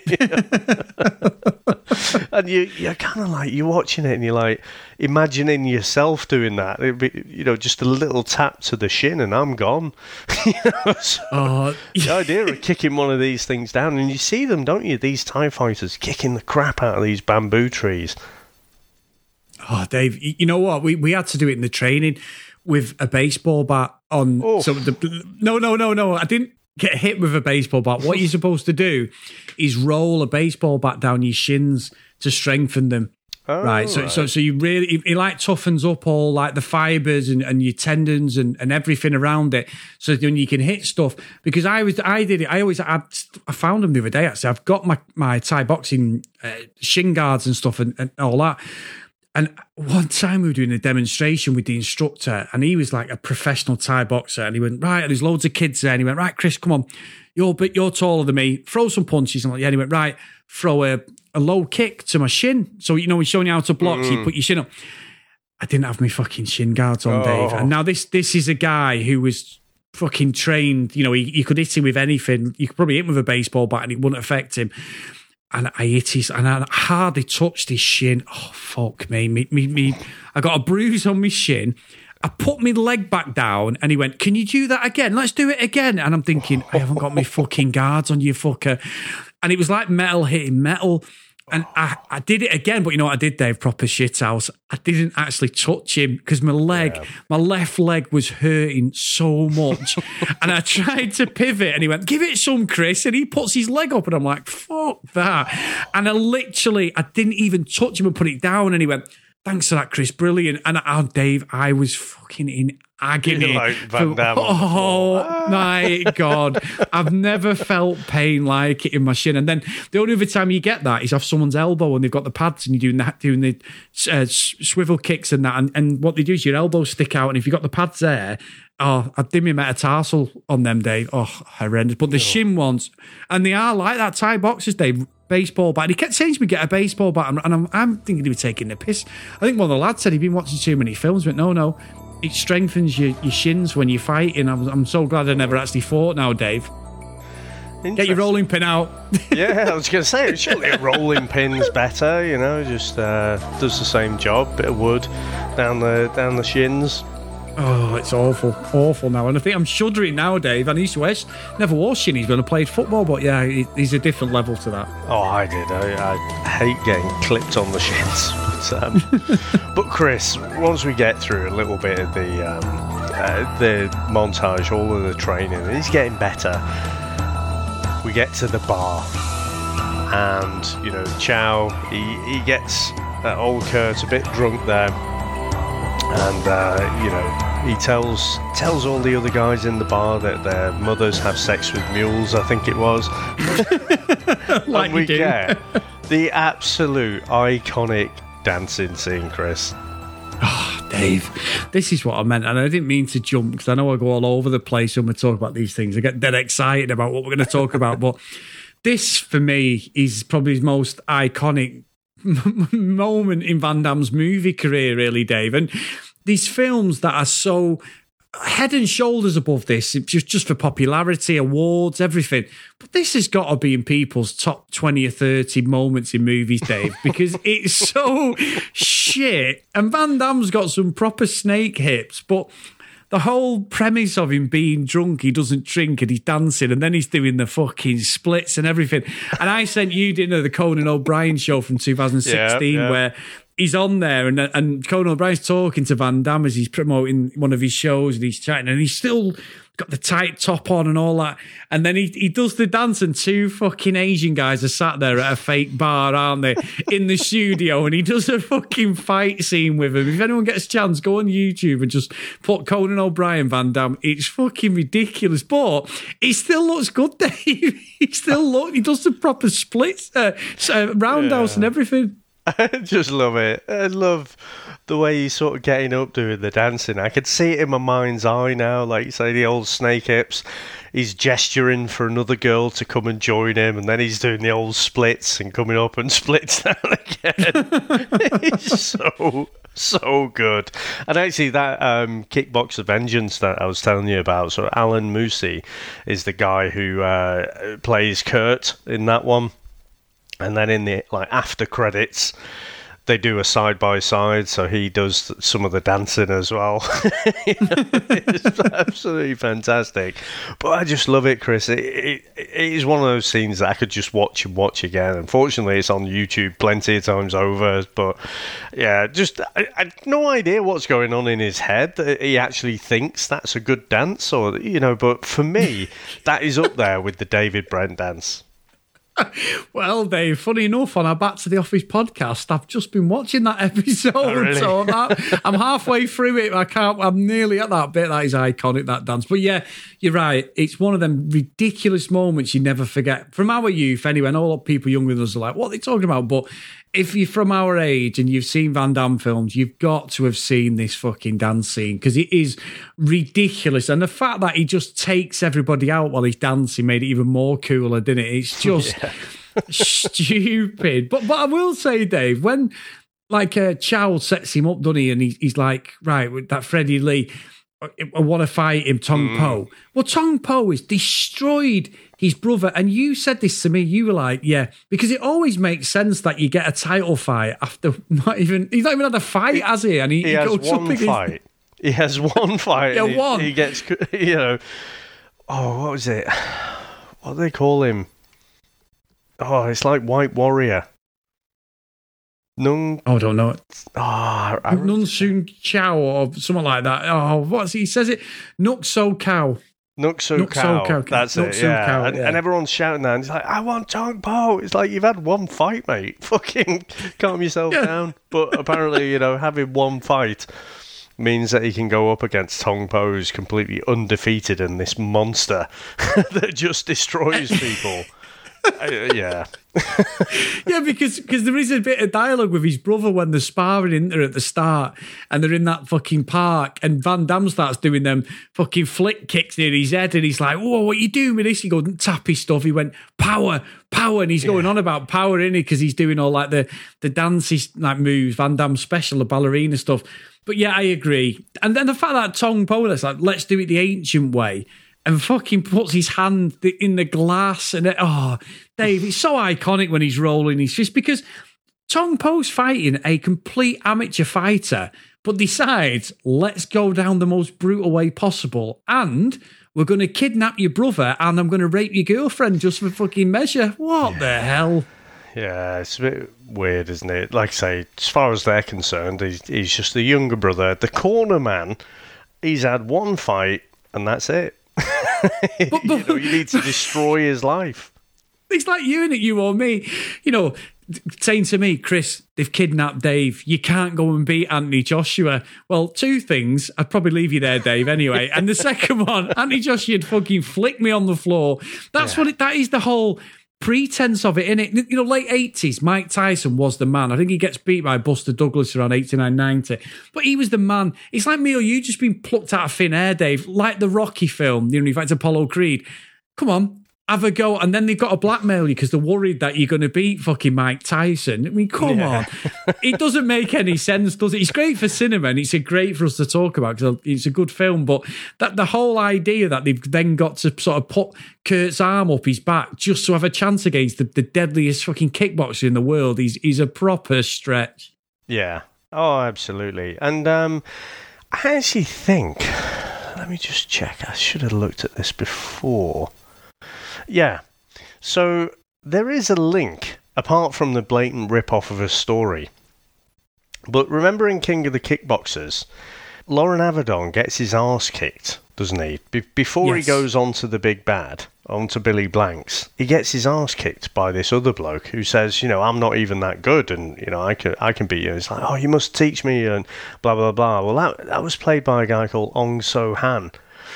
And you, you're kind of like, you're watching it, and you're like, imagining yourself doing that. It'd be, you know, just a little tap to the shin, and I'm gone. You know, so Oh, the idea of kicking one of these things down, and you see them, don't you? These TIE fighters kicking the crap out of these bamboo trees. Oh, Dave, y- you know what? We we had to do it in the training with a baseball bat on. Oh. So the, no, no, no, no. I didn't get hit with a baseball bat. What you're supposed to do is roll a baseball bat down your shins to strengthen them. Oh, right. So, so, so you really, it, it like toughens up all like the fibers and, and your tendons and, and everything around it. So then you can hit stuff. Because I was, I did it. I always, I, I found them the other day. Actually, I've got my my Thai boxing uh, shin guards and stuff and, and all that. And one time we were doing a demonstration with the instructor, and he was like a professional Thai boxer. And he went, right, and there's loads of kids there. And he went, right, Chris, come on, you're but you're taller than me. Throw some punches. And I'm like, yeah. And he went, right, throw a, a low kick to my shin. So you know, he's showing you how to block. Mm. So you put your shin up. I didn't have my fucking shin guards on, oh. Dave. And now this this is a guy who was fucking trained. You know, he, you could hit him with anything. You could probably hit him with a baseball bat, and it wouldn't affect him. And I hit his, and I hardly touched his shin. Oh, fuck me. Me, me, me. I got a bruise on my shin. I put my leg back down, and he went, can you do that again? Let's do it again. And I'm thinking, I haven't got my fucking guards on, you fucker. And it was like metal hitting metal. And I, I did it again, but you know what I did, Dave? Proper shithouse. I didn't actually touch him because my leg, yeah. my left leg was hurting so much. And I tried to pivot, and he went, give it some, Chris. And he puts his leg up, and I'm like, fuck that. And I literally, I didn't even touch him and put it down. And he went, thanks for that, Chris. Brilliant. And oh, Dave, I was fucking in agony. Like Van Damme. Oh, my God. I've never felt pain like it in my shin. And then the only other time you get that is off someone's elbow, and they've got the pads, and you're doing that, doing the uh, swivel kicks and that. And, and what they do is your elbows stick out. And if you've got the pads there, oh, I did my metatarsal on them, Dave. Oh, horrendous. But the oh. shin ones, and they are like that. Thai boxers, Dave. Baseball bat. And he kept saying to me, get a baseball bat. And I'm, I'm thinking he was taking the piss. I think one of the lads said he'd been watching too many films, but no, no. It strengthens your, your shins when you're fighting. I'm, I'm so glad I never actually fought now, Dave. Get your rolling pin out. Yeah, I was going to say, surely a rolling pin's better, you know, just uh, does the same job, bit of wood down the down the shins. Oh, it's awful, awful now. And I think I'm shuddering now, Dave. And I used to wear, never wore shinies when I played football, but yeah, he, he's a different level to that. Oh, I did. I, I hate getting clipped on the shins. But, um, but Chris, once we get through a little bit of the um, uh, the montage, all of the training, he's getting better. We get to the bar, and you know, Chow, he, he gets uh, old Kurt a bit drunk there. And uh, you know, he tells tells all the other guys in the bar that their mothers have sex with mules. I think it was. Like and we you do. get the absolute iconic dancing scene, Chris. Oh, Dave, this is what I meant, and I didn't mean to jump because I know I go all over the place when we talk about these things. I get dead excited about what we're going to talk about, but this for me is probably his most iconic moment in Van Damme's movie career, really, Dave. And these films that are so head and shoulders above this, just, just for popularity, awards, everything. But this has got to be in people's top twenty or thirty moments in movies, Dave, because it's so shit. And Van Damme's got some proper snake hips, but the whole premise of him being drunk, he doesn't drink and he's dancing and then he's doing the fucking splits and everything. And I sent you, didn't know, the Conan O'Brien show from two thousand sixteen yeah, yeah. where he's on there and and Conan O'Brien's talking to Van Damme as he's promoting one of his shows and he's chatting and he's still got the tight top on and all that. And then he, he does the dance and two fucking Asian guys are sat there at a fake bar, aren't they, in the studio, and he does a fucking fight scene with him. If anyone gets a chance, go on YouTube and just put Conan O'Brien Van Damme. It's fucking ridiculous, but he still looks good, Dave. he still look. He does the proper splits, uh, roundhouse yeah. and everything. I just love it. I love the way he's sort of getting up doing the dancing. I could see it in my mind's eye now, like you say, the old snake hips. He's gesturing for another girl to come and join him, and then he's doing the old splits and coming up and splits down again. It's so, so good. And actually, that um, Kickboxer Vengeance that I was telling you about, so Alan Moosey is the guy who uh, plays Kurt in that one. And then in the like after credits, they do a side by side, so he does some of the dancing as well. It's absolutely fantastic. But I just love it, Chris. It, it, it is one of those scenes that I could just watch and watch again. Unfortunately, it's on YouTube plenty of times over. But yeah, just I, I have no idea what's going on in his head. That he actually thinks that's a good dance, or you know. But for me, that is up there with the David Brent dance. Well, Dave, funny enough, on our Back to the Office podcast, I've just been watching that episode, oh, really? so I'm, ha- I'm halfway through it. I can't. I'm nearly at that bit. That is iconic, that dance. But yeah, you're right. It's one of them ridiculous moments you never forget from our youth. Anyway, and all people younger than us are like, "What are they talking about?" But if you're from our age and you've seen Van Damme films, you've got to have seen this fucking dance scene because it is ridiculous. And the fact that he just takes everybody out while he's dancing made it even more cooler, didn't it? It's just yeah. stupid. But but I will say, Dave, when like uh, Chow sets him up, doesn't he? And he, he's like, right, with that Freddie Lee, I want to fight him, Tong mm. Po. Well, Tong Po has destroyed his brother. And you said this to me. You were like, yeah, because it always makes sense that you get a title fight after not even, he's not even had a fight, has he? And he, he, he has goes one fight. He has one fight. Yeah, he, one. He gets, you know, oh, what was it? What do they call him? Oh, it's like White Warrior. Nung. Oh, I don't know. Oh, Nun Soon Chow or something like that. Oh, what's he says it? Nuk So Cow. Nuk So Cow. Cow. That's Nuk it. Yeah. Cow, and, yeah. and everyone's shouting that. And he's like, I want Tong Po. It's like you've had one fight, mate. Fucking calm yourself yeah. down. But apparently, you know, having one fight means that he can go up against Tong Po, who's completely undefeated and this monster that just destroys people. uh, yeah. yeah, because because there is a bit of dialogue with his brother when they're sparring in there at the start and they're in that fucking park and Van Damme starts doing them fucking flick kicks near his head and he's like, whoa, what are you doing with this? He goes, tappy stuff. He went, power, power. And he's going yeah. on about power, innit? Because he's doing all like the, the dancey like moves, Van Damme special, the ballerina stuff. But yeah, I agree. And then the fact that Tong Po, that's like, let's do it the ancient way. and fucking puts his hand in the glass. And, it, oh, Dave, it's so iconic when he's rolling his fist because Tong Po's fighting a complete amateur fighter, but decides, let's go down the most brutal way possible. And we're going to kidnap your brother and I'm going to rape your girlfriend just for fucking measure. What yeah. the hell? Yeah, it's a bit weird, isn't it? Like I say, as far as they're concerned, he's, he's just the younger brother. The corner man, he's had one fight and that's it. But, but, you know, you need to destroy his life. It's like you, innit? You or me. You know, saying to me, Chris, they've kidnapped Dave. You can't go and beat Anthony Joshua. Well, two things. I'd probably leave you there, Dave, anyway. And the second one, Anthony Joshua'd fucking flick me on the floor. That's yeah. what it, that is the whole pretense of it, innit? You know, late eighties, Mike Tyson was the man. I think he gets beat by Buster Douglas around eighty-nine ninety. But he was the man. It's like me or you just being plucked out of thin air, Dave. Like the Rocky film, you know, in fact, Apollo Creed. Come on. Have a go, and then they've got to blackmail you because they're worried that you're going to beat fucking Mike Tyson. I mean, come yeah. on. It doesn't make any sense, does it? It's great for cinema, and it's a great for us to talk about because it's a good film, but that the whole idea that they've then got to sort of put Kurt's arm up his back just to have a chance against the, the deadliest fucking kickboxer in the world is, is a proper stretch. Yeah. Oh, absolutely. And um, I actually think, let me just check. I should have looked at this before. Yeah, so there is a link, apart from the blatant rip-off of a story. But remember in King of the Kickboxers, Loren Avedon gets his arse kicked, doesn't he? Be- before yes. he goes on to the big bad, on to Billy Blanks, he gets his arse kicked by this other bloke who says, you know, I'm not even that good and, you know, I can I can beat you. It's like, oh, you must teach me and blah, blah, blah. Well, that, that was played by a guy called Ong So Han.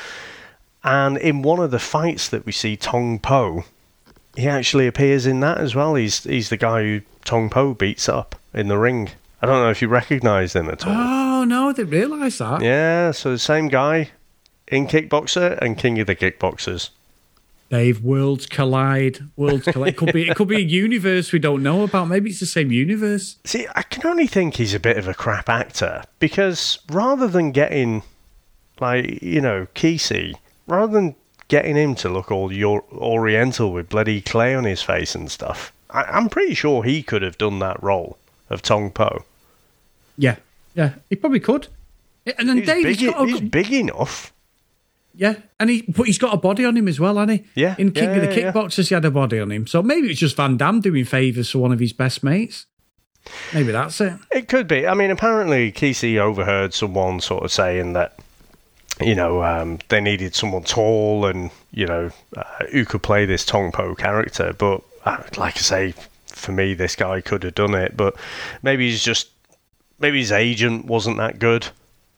And in one of the fights that we see Tong Po, he actually appears in that as well. He's he's the guy who Tong Po beats up in the ring. I don't know if you recognise him at all. Oh, no, I didn't realise that. Yeah, so the same guy in Kickboxer and King of the Kickboxers. Dave, worlds collide. Worlds collide. It could be, it could be a universe we don't know about. Maybe it's the same universe. See, I can only think he's a bit of a crap actor because rather than getting, like, you know, Kesey... Rather than getting him to look all oriental with bloody clay on his face and stuff, I, I'm pretty sure he could have done that role of Tong Po. Yeah, yeah, he probably could. And then he's Dave's big, got a, he's big enough. Yeah, and he but he's got a body on him as well, hasn't he? Yeah. In King yeah, of the yeah, Kickboxers, yeah. he had a body on him. So maybe it's just Van Damme doing favours for one of his best mates. Maybe that's it. It could be. I mean, apparently Kesey overheard someone sort of saying that, you know, um, they needed someone tall and, you know, uh, who could play this Tong Po character. But, uh, like I say, for me, this guy could have done it. But maybe he's just, maybe his agent wasn't that good.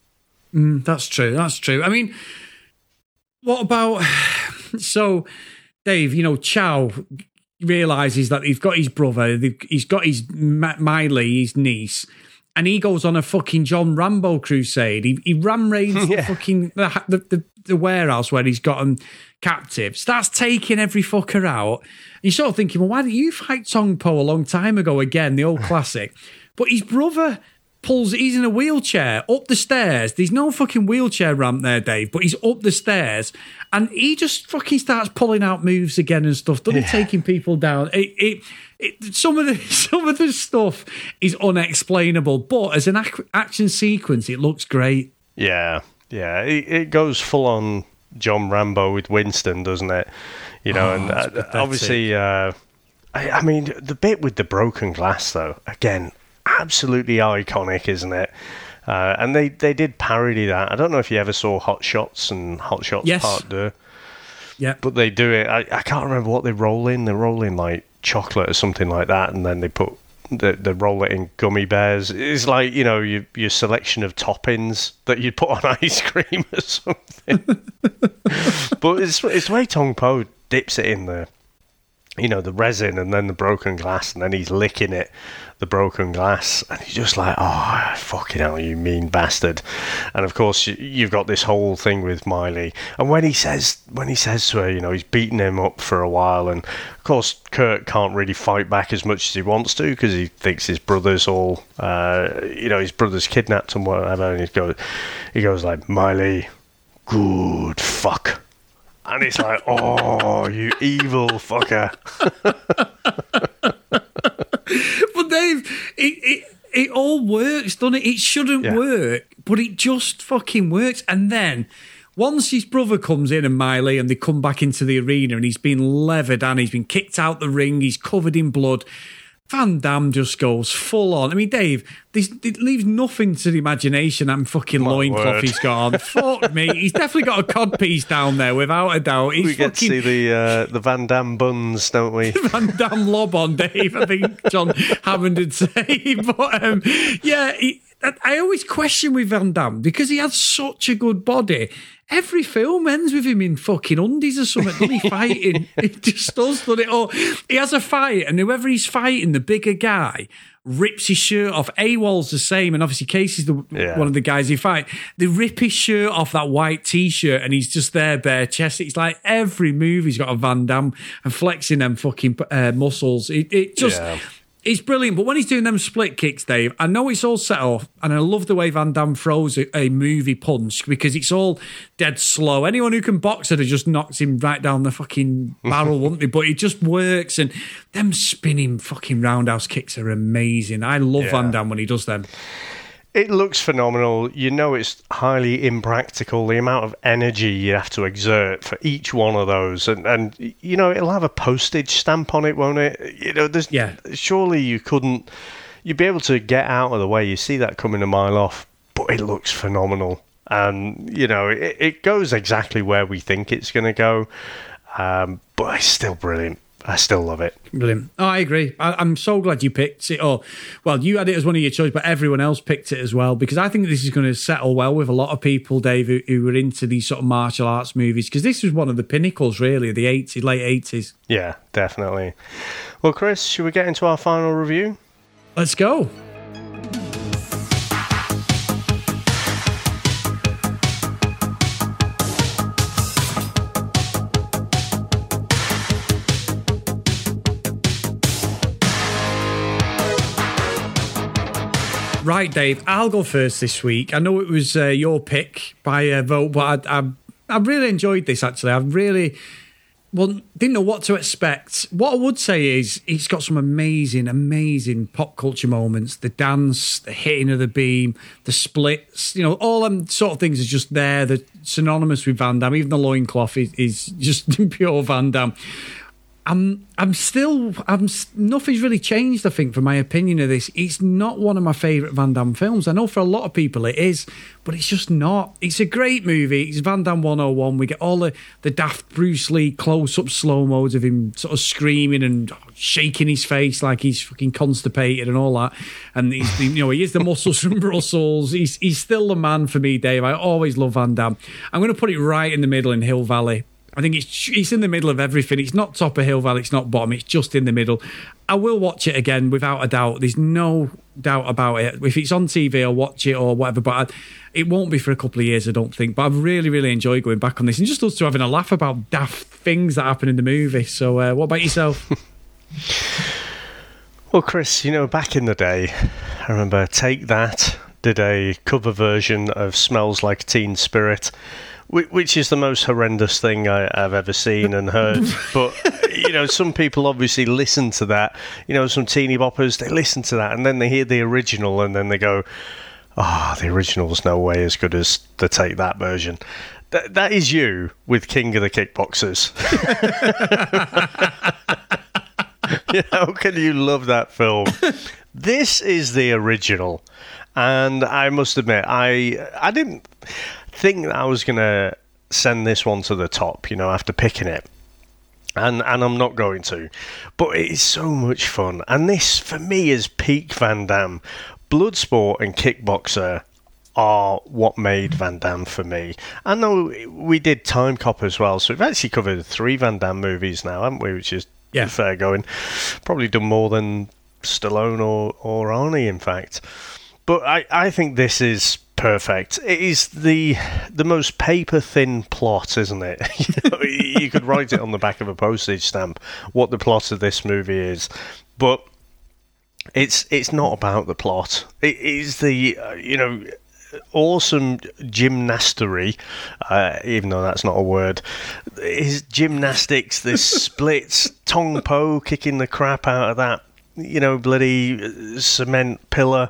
Mm, that's true, that's true. I mean, what about, so, Dave, you know, Chow realises that he's got his brother, he's got his Miley, his niece, and he goes on a fucking John Rambo crusade. He, he ram raids yeah. the fucking the, the, the warehouse where he's got them captive. Starts taking every fucker out. And you're sort of thinking, well, why didn't you fight Tong Po a long time ago again? The old classic. But his brother pulls. He's in a wheelchair up the stairs. There's no fucking wheelchair ramp there, Dave. But he's up the stairs, and he just fucking starts pulling out moves again and stuff. Doesn't yeah. taking people down. It. it It, some of the some of the stuff is unexplainable, but as an ac- action sequence, it looks great. Yeah, yeah, it, it goes full on John Rambo with Winston, doesn't it? You know, oh, and uh, obviously, uh, I, I mean, the bit with the broken glass, though, again, absolutely iconic, isn't it? Uh, and they, they did parody that. I don't know if you ever saw Hot Shots and Hot Shots yes. Part Two. Yeah, but they do it. I, I can't remember what they roll in. They roll in like chocolate or something like that, and then they put they, they roll it in gummy bears. It's like, you know, your your selection of toppings that you'd put on ice cream or something. But it's it's the way Tong Po dips it in the, you know, the resin and then the broken glass, and then he's licking it, the broken glass, and he's just like, oh, fucking hell, you mean bastard. And of course, you've got this whole thing with Miley, and when he says when he says to her, you know, he's beaten him up for a while, and of course Kurt can't really fight back as much as he wants to because he thinks his brother's all, uh, you know, his brother's kidnapped and whatever, and he goes, he goes like, Miley, good fuck, And it's like, oh, you evil fucker. But Dave, it, it, it all works, doesn't it? It shouldn't Yeah. work, but it just fucking works. And then once his brother comes in and Miley and they come back into the arena and he's been levered and he's been kicked out the ring, he's covered in blood, Van Damme just goes full on. I mean, Dave, this, it leaves nothing to the imagination. That fucking My loincloth word. he's got on. Fuck me. He's definitely got a codpiece down there, without a doubt. He's We get to fucking see the uh, the Van Damme buns, don't we? Van Damme lob on, Dave. I think John Hammond would say. But um, yeah, he, I always question with Van Damme because he has such a good body. Every film ends with him in fucking undies or something, doesn't he, fighting? It just does, doesn't it? Or he has a fight, and whoever he's fighting, the bigger guy, rips his shirt off. AWOL's the same, and obviously Casey's the, Yeah. one of the guys he fight. They rip his shirt off, that white T-shirt, and he's just there bare chest. It's like every movie's got a Van Damme and flexing them fucking uh, muscles. It, it just... Yeah. It's brilliant, but when he's doing them split kicks, Dave, I know it's all set off, and I love the way Van Damme throws a, a movie punch because it's all dead slow. Anyone who can box it just knocks him right down the fucking barrel, wouldn't they? But it just works, and them spinning fucking roundhouse kicks are amazing. I love Yeah. Van Damme when he does them. It looks phenomenal. You know it's highly impractical, the amount of energy you have to exert for each one of those. And, and you know, it'll have a postage stamp on it, won't it? You know, there's Yeah. surely you couldn't... You'd be able to get out of the way. You see that coming a mile off, but it looks phenomenal. And, you know, it, it goes exactly where we think it's going to go. Um, but it's still brilliant. I still love it. Brilliant. Oh, I agree. I, I'm so glad you picked it. Oh, well, you had it as one of your choices, but everyone else picked it as well because I think this is going to settle well with a lot of people, Dave, who, who were into these sort of martial arts movies because this was one of the pinnacles, really, of the eighties, late eighties. Yeah, definitely. Well, Chris, should we get into our final review? Let's go. Right, Dave, I'll go first this week. I know it was uh, your pick by a vote, but I, I, I really enjoyed this, actually. I really well didn't know what to expect. What I would say is it's got some amazing, amazing pop culture moments. The dance, the hitting of the beam, the splits, you know, all them sort of things are just there. They're synonymous with Van Damme. Even the loincloth is, is just pure Van Damme. I'm, I'm still, I'm, nothing's really changed, I think, from my opinion of this. It's not one of my favourite Van Damme films. I know for a lot of people it is, but it's just not. It's a great movie. It's Van Damme one oh one. We get all the, the daft Bruce Lee close-up slow-mos of him sort of screaming and shaking his face like he's fucking constipated and all that. And, he's, you know, he is the muscles from Brussels. He's, he's still the man for me, Dave. I always love Van Damme. I'm going to put it right in the middle in Hill Valley. I think it's it's in the middle of everything. It's not top of Hill Valley, it's not bottom, it's just in the middle. I will watch it again without a doubt. There's no doubt about it. If it's on T V, I'll watch it or whatever, but I, it won't be for a couple of years, I don't think. But I've really, really enjoyed going back on this and just us two having a laugh about daft things that happen in the movie. So uh, what about yourself? Well, Chris, you know, back in the day, I remember Take That did a cover version of Smells Like Teen Spirit, which is the most horrendous thing I, I've ever seen and heard. But, you know, some people obviously listen to that. You know, some teeny boppers, they listen to that and then they hear the original and then they go, oh, the original's no way as good as the Take That version. Th- that is you with King of the Kickboxers. How can you love that film? This is the original. And I must admit, I I didn't think that I was going to send this one to the top, you know, after picking it. And and I'm not going to. But it is so much fun. And this, for me, is peak Van Damme. Bloodsport and Kickboxer are what made Van Damme for me. I know we did Time Cop as well, so we've actually covered three Van Damme movies now, haven't we? Which is yeah. fair going. Probably done more than Stallone or, or Arnie, in fact. But I, I think this is perfect. It is the the most paper-thin plot, isn't it? You know, you could write it on the back of a postage stamp, what the plot of this movie is. But it's it's not about the plot. It is the, uh, you know, awesome gymnastery, uh, even though that's not a word. His gymnastics, this splits, Tong Po kicking the crap out of that, you know, bloody cement pillar.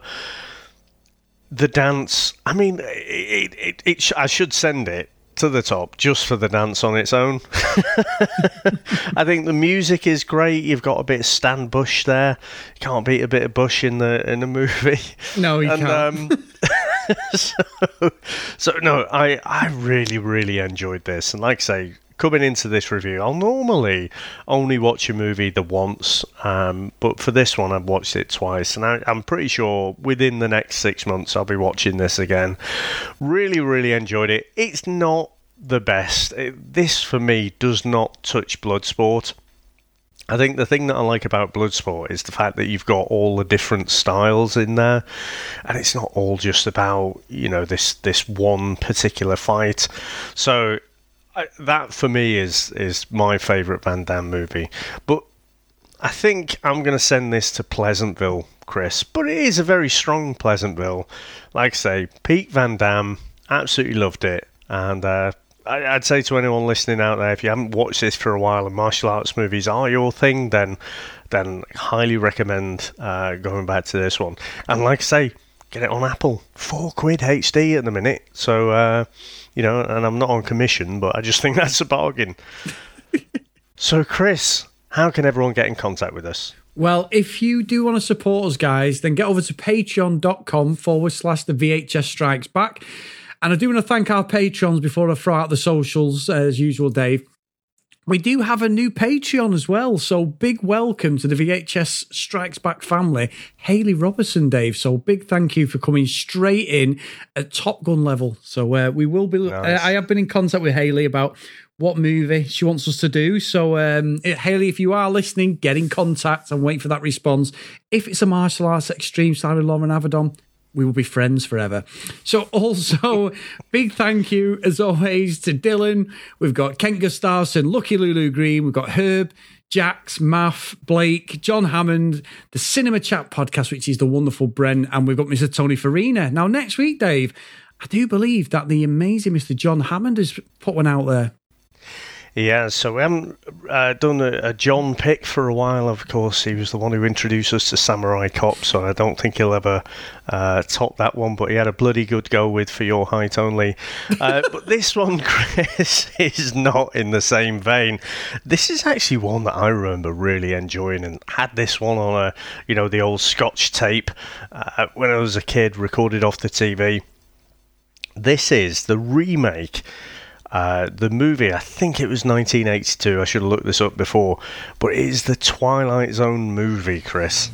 The dance, I mean, it, it, it sh- I should send it to the top just for the dance on its own. I think the music is great. You've got a bit of Stan Bush there. You can't beat a bit of Bush in the in the movie. No, you and, can't. Um, so, so no, I I really really enjoyed this, and like I say, coming into this review, I'll normally only watch a movie the once, um, but for this one, I've watched it twice, and I, I'm pretty sure within the next six months, I'll be watching this again. Really, really enjoyed it. It's not the best. It, this, for me, does not touch Bloodsport. I think the thing that I like about Bloodsport is the fact that you've got all the different styles in there, and it's not all just about, you know, this this one particular fight. So I, that for me is is my favourite Van Damme movie. But I think I'm going to send this to Pleasantville, Chris. But it is a very strong Pleasantville. Like I say, peak Van Damme, absolutely loved it. And uh, I, I'd say to anyone listening out there, if you haven't watched this for a while and martial arts movies are your thing, then then highly recommend uh, going back to this one. And like I say, get it on Apple. Four quid H D at the minute. So... Uh, You know, and I'm not on commission, but I just think that's a bargain. So, Chris, how can everyone get in contact with us? Well, if you do want to support us, guys, then get over to patreon.com forward slash the VHS Strikes Back. And I do want to thank our patrons before I throw out the socials, uh, as usual, Dave. We do have a new Patreon as well, so big welcome to the V H S Strikes Back family, Hayley Robertson, Dave. So big thank you for coming straight in at Top Gun level. So uh, we will be. Nice. I, I have been in contact with Hayley about what movie she wants us to do. So um, Hayley, if you are listening, get in contact and wait for that response. If it's a martial arts extreme style with Lauren Avedon, we will be friends forever. So also, big thank you, as always, to Dylan. We've got Kent Gustafson, Lucky Lulu Green. We've got Herb, Jax, Math, Blake, John Hammond, the Cinema Chat podcast, which is the wonderful Bren, and we've got Mister Tony Farina. Now, next week, Dave, I do believe that the amazing Mister John Hammond has put one out there. Yeah, so we haven't uh, done a, a John pick for a while. Of course, he was the one who introduced us to Samurai Cop, so I don't think he'll ever uh, top that one, but he had a bloody good go with For Your Height Only. Uh, but this one, Chris, is not in the same vein. This is actually one that I remember really enjoying, and had this one on a, you know, the old Scotch tape uh, when I was a kid, recorded off the T V. This is the remake. Uh, the movie, I think it was nineteen eighty-two, I should have looked this up before, but it is the Twilight Zone movie, Chris.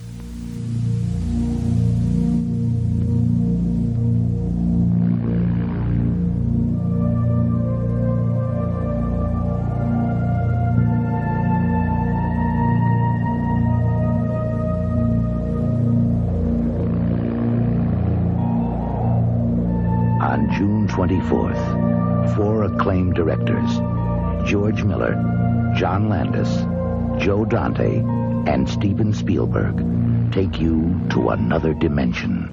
On June twenty-fourth, four acclaimed directors, George Miller, John Landis, Joe Dante, and Steven Spielberg, take you to another dimension.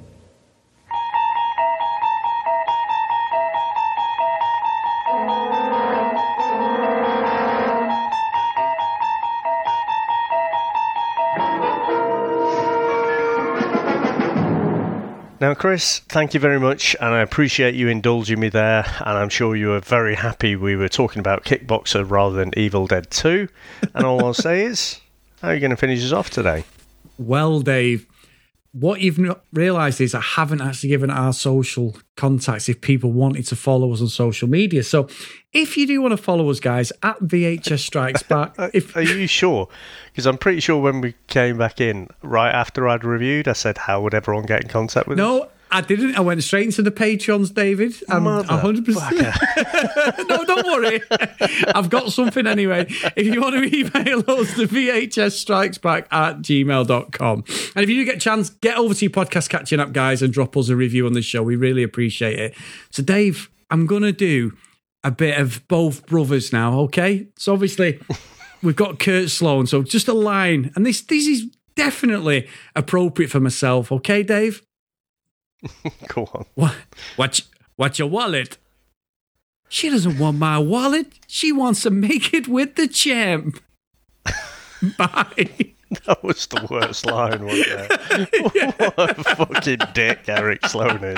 Now, Chris, thank you very much, and I appreciate you indulging me there, and I'm sure you were very happy we were talking about Kickboxer rather than Evil Dead two, and all I'll say is, how are you going to finish us off today? Well, Dave, what you've not realised is I haven't actually given our social contacts if people wanted to follow us on social media. So if you do want to follow us, guys, at V H S Strikes Back. if Are you sure? Because I'm pretty sure when we came back in, right after I'd reviewed, I said, how would everyone get in contact with no, us? I didn't. I went straight into the Patreons, David. I'm one hundred percent. No, don't worry. I've got something anyway. If you want to email us, the V H S Strikes Back at gmail dot com. And if you do get a chance, get over to your podcast catching up, guys, and drop us a review on the show. We really appreciate it. So, Dave, I'm going to do a bit of both brothers now, okay? So, obviously, we've got Kurt Sloan. So, just a line. And this, this is definitely appropriate for myself, okay, Dave? Go on. What? What's, what's your wallet? She doesn't want my wallet. She wants to make it with the champ. Bye. That was the worst line, wasn't it? Yeah. What a fucking dick Eric Sloan is.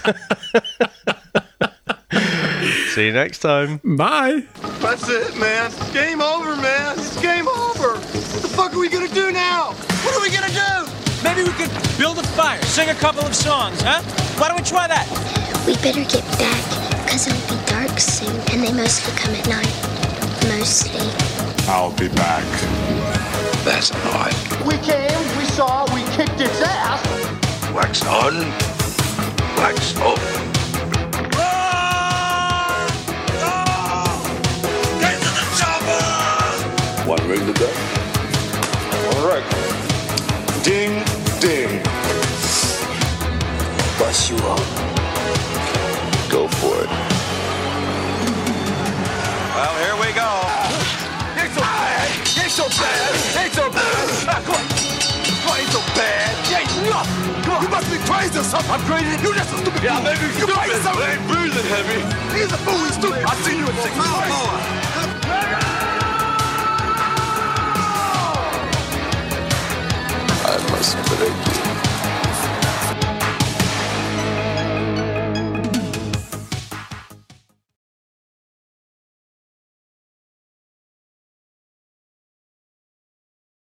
See you next time. Bye. That's it, man. Game over, man. It's game over. What the fuck are we gonna do now? What are we gonna do? Maybe we could build a fire, sing a couple of songs, huh? Why don't we try that? We better get back, because it'll be dark soon, and they mostly come at night. Mostly. I'll be back. That's annoying. We came, we saw, we kicked its ass. Wax on, wax off. Get to the chopper! One ring to go. All right. Ding, ding. Bust you up. Go for it. Well, here we go. Ain't so bad. Ain't so bad. Ain't so bad. Ah, come on. Come on, ain't so bad. Ain't nothing. Come on. You must be crazy or something. I'm crazy. You just a stupid yeah, fool. Maybe you stupid. Crazy something. I ain't breathing heavy. He's a fool. He's stupid. I seen you at six. I must break you.